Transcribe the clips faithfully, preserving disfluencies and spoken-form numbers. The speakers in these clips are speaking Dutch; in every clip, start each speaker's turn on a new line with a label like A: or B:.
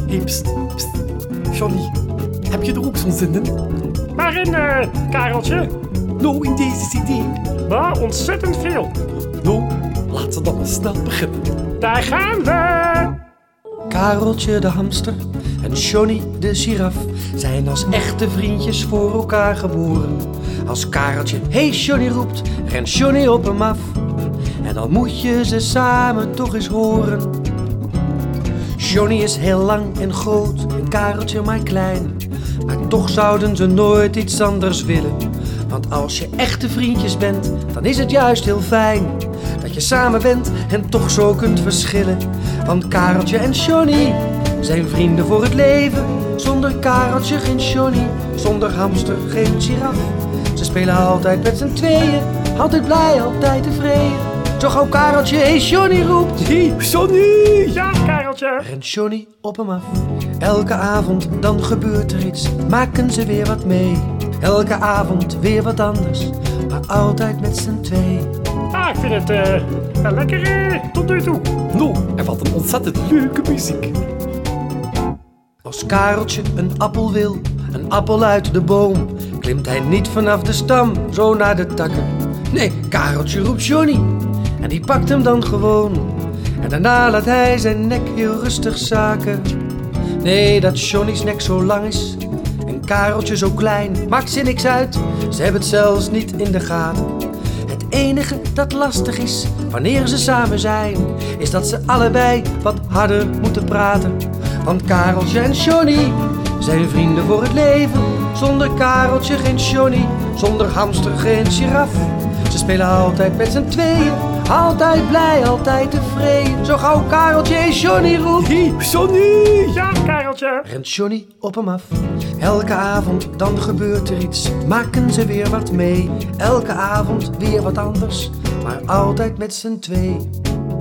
A: Hey, pst, pst. Johnny, heb je er ook zo'n zin in?
B: Waarin, uh, Kareltje?
A: Nou, in deze C D.
B: Nou, ontzettend veel.
A: Nou, laten we dan maar snel beginnen.
B: Daar gaan we!
C: Kareltje de hamster en Johnny de giraf zijn als echte vriendjes voor elkaar geboren. Als Kareltje hey Johnny roept, rent Johnny op hem af. En dan moet je ze samen toch eens horen. Johnny is heel lang en groot en Kareltje maar klein. Maar toch zouden ze nooit iets anders willen. Want als je echte vriendjes bent, dan is het juist heel fijn dat je samen bent en toch zo kunt verschillen. Want Kareltje en Johnny zijn vrienden voor het leven. Zonder Kareltje geen Johnny, zonder hamster geen giraf. Ze spelen altijd met z'n tweeën, altijd blij, altijd tevreden. Zo gauw Kareltje hey Johnny roept,
A: Hey, Johnny!
B: Ja, Kareltje!
C: rent Johnny op hem af. Elke avond dan gebeurt er iets, maken ze weer wat mee. Elke avond weer wat anders, maar altijd met z'n twee.
B: Ah, ik vind het uh, wel lekker uh, tot nu toe.
A: Nou, en wat een ontzettend leuke muziek.
C: Als Kareltje een appel wil, een appel uit de boom, klimt hij niet vanaf de stam, zo naar de takken. Nee, Kareltje roept Johnny en die pakt hem dan gewoon. En daarna laat hij zijn nek heel rustig zaken. Nee, dat Johnny's nek zo lang is en Kareltje zo klein, maakt ze niks uit, ze hebben het zelfs niet in de gaten. Het enige dat lastig is, wanneer ze samen zijn, is dat ze allebei wat harder moeten praten. Want Kareltje en Johnny zijn vrienden voor het leven. Zonder Kareltje geen Johnny, zonder hamster geen giraf. Ze spelen altijd met z'n tweeën, altijd blij, altijd tevreden. Zo gauw Kareltje en Johnny roept,
A: Hey, Johnny!
B: Ja, Kareltje!
C: rent Johnny op hem af. Elke avond dan gebeurt er iets, maken ze weer wat mee. Elke avond weer wat anders, maar altijd met z'n twee.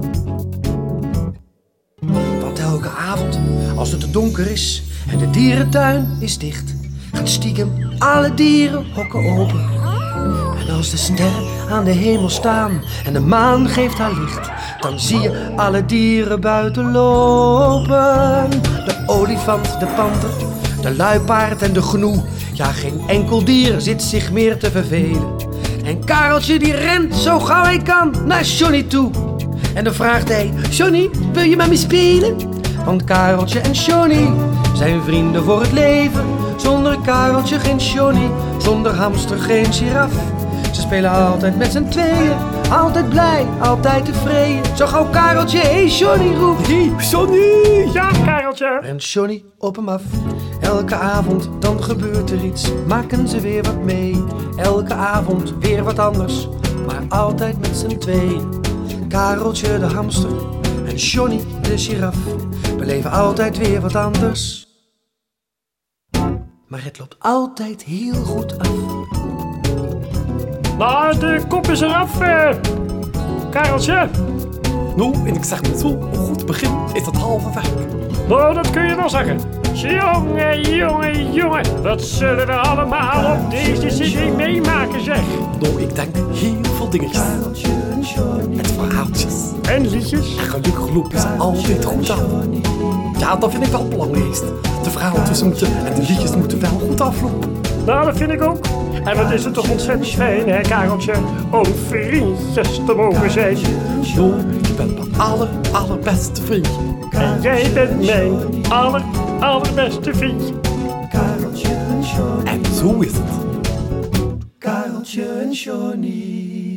C: Want elke avond, als het te donker is en de dierentuin is dicht, gaan stiekem alle dieren hokken open. En als de sterren aan de hemel staan en de maan geeft haar licht, dan zie je alle dieren buiten lopen. De olifant, de panter, de luipaard en de gnoe. Ja, geen enkel dier zit zich meer te vervelen. En Kareltje die rent zo gauw hij kan naar Johnny toe. En dan vraagt hij, Johnny, wil je met me spelen? Want Kareltje en Johnny zijn vrienden voor het leven. Zonder Kareltje geen Johnny, zonder hamster geen giraf. Ze spelen altijd met z'n tweeën, altijd blij, altijd tevreden. Zo gauw Kareltje hey Johnny roept,
A: Hey, Johnny!
B: Ja, Kareltje!
C: rent Johnny op hem af. Elke avond dan gebeurt er iets, maken ze weer wat mee. Elke avond weer wat anders, maar altijd met z'n tweeën. Kareltje de hamster en Johnny de giraf beleven altijd weer wat anders. Maar het loopt altijd heel goed af.
B: Nou, de kop is eraf, uh, Kareltje.
A: Nou, en ik zeg met zo'n goed begin is het halve werk.
B: Nou, dat kun je wel zeggen. Jongen, jongen, jongen. Wat zullen we allemaal op deze cd meemaken, zeg.
A: Nou, ik denk heel veel dingetjes. Met verhaaltjes.
B: En liedjes.
A: En gelukkig lopen ze altijd goed af. Ja, dat vind ik wel het belangrijkste. De verhaaltjes moeten en de liedjes moeten wel goed aflopen.
B: Nou, dat vind ik ook. En wat is het toch ontzettend fijn, hè, Kareltje, om vriendjes te mogen zijn.
A: Nou, je bent mijn aller, allerbeste vriendje.
B: En jij bent mijn aller, allerbeste vriendje.
C: Kareltje en Johnny.
A: En zo is het.
C: Kareltje en Johnny.